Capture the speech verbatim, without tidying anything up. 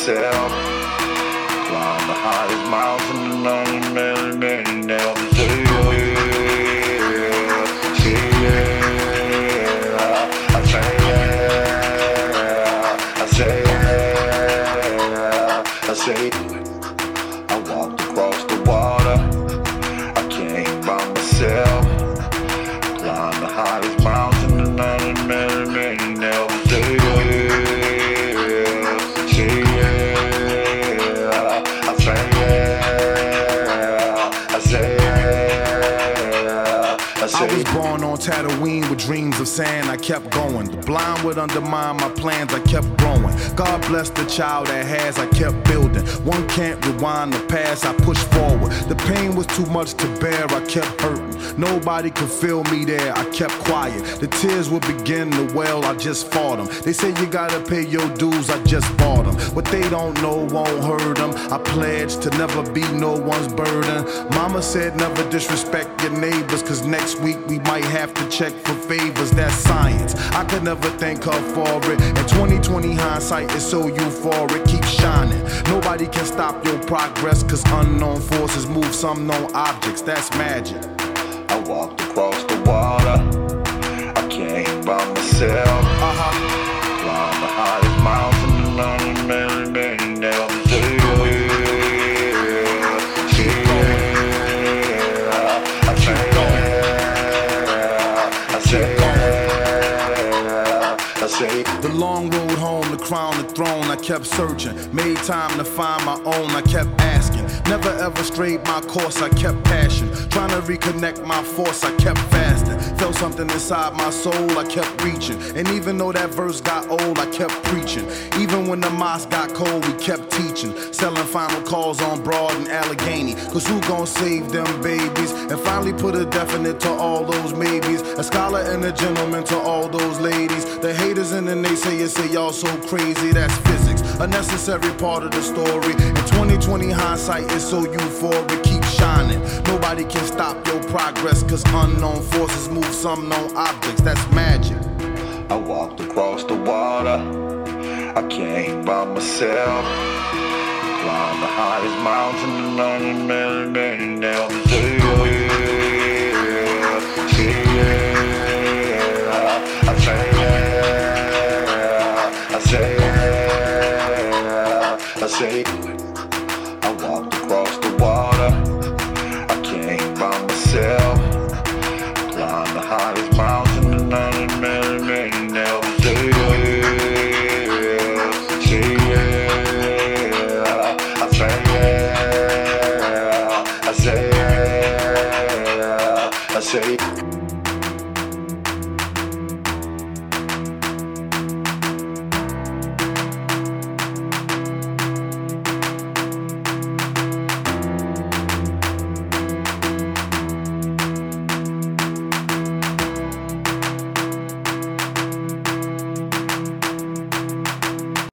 myself. Climb the highest mountain and on many, many nails. Yeah, I say yeah, I say yeah, I say I walked across the water, I came by myself. Climb the highest mountain and on many, many nails. I was born on Tatooine with dreams of sand. I kept going. The blind would undermine my plans. I kept growing. God bless the child that has. I kept building. One can't rewind the past. I pushed forward. The pain was too much to bear. I kept hurting. Nobody could feel me there. I kept quiet. The tears would begin to well. I just fought them. They say you gotta pay your dues. I just bought them. What they don't know won't hurt them. I pledged to never be no one's burden. Mama said never disrespect your neighbors, cause next week we might have to check for favors. That's science. I could never thank her for it. And twenty twenty hindsight is so euphoric. Keep shining. Nobody can stop your progress, cause unknown forces move some known objects. That's magic. I walked across the water, I came by myself. Uh-huh. Climbed the highest mountain and on many, many nails. The long road home, the crown, the throne, I kept searching. Made time to find my own, I kept asking. Never ever strayed my course, I kept passion. Trying to reconnect my force, I kept fasting. Felt something inside my soul, I kept reaching. And even though that verse got old, I kept preaching. Even when the mosque got cold, we kept teaching. Selling final calls on Broad and Allegheny. Cause who gon' save them babies? And finally put a definite to all those maybes. A scholar and a gentleman to all those ladies. The haters and the naysayers say y'all so crazy, that's physics. A necessary part of the story. In twenty twenty hindsight is so euphoric. Keep shining. Nobody can stop your progress, cause unknown forces move some known objects. That's magic. I walked across the water, I came by myself. Climbed the highest mountain and on many, many nails. I say yeah, I say yeah, I say